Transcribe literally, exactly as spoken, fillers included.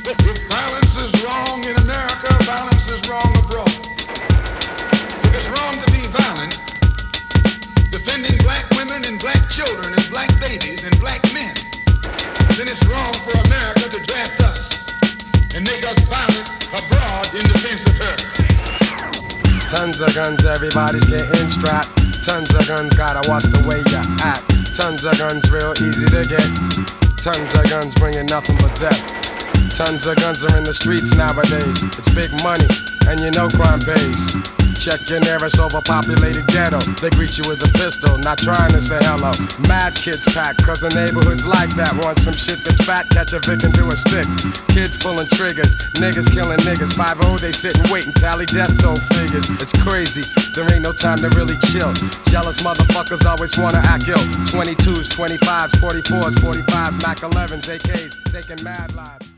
If violence is wrong in America, violence is wrong abroad. If it's wrong to be violent, defending black women and black children and black babies and black men, then it's wrong for America to draft us and make us violent abroad in defense of her. Tons of guns, everybody's getting strapped. Tons of guns, gotta watch the way you act. Tons of guns, real easy to get. Tons of guns, bringing nothing but death. Tons of guns are in the streets nowadays. It's big money, and you know crime pays. Check your nearest overpopulated ghetto. They greet you with a pistol, not trying to say hello. Mad kids pack, cause the neighborhood's like that. Want some shit that's fat, catch a Vic and do a stick. Kids pulling triggers, niggas killing niggas. five oh, they sit and wait and tally death toll figures. It's crazy, there ain't no time to really chill. Jealous motherfuckers always wanna act ill. twenty-twos, twenty-fives, forty-fours, forty-fives, Mac elevens, A Ks, taking mad lives.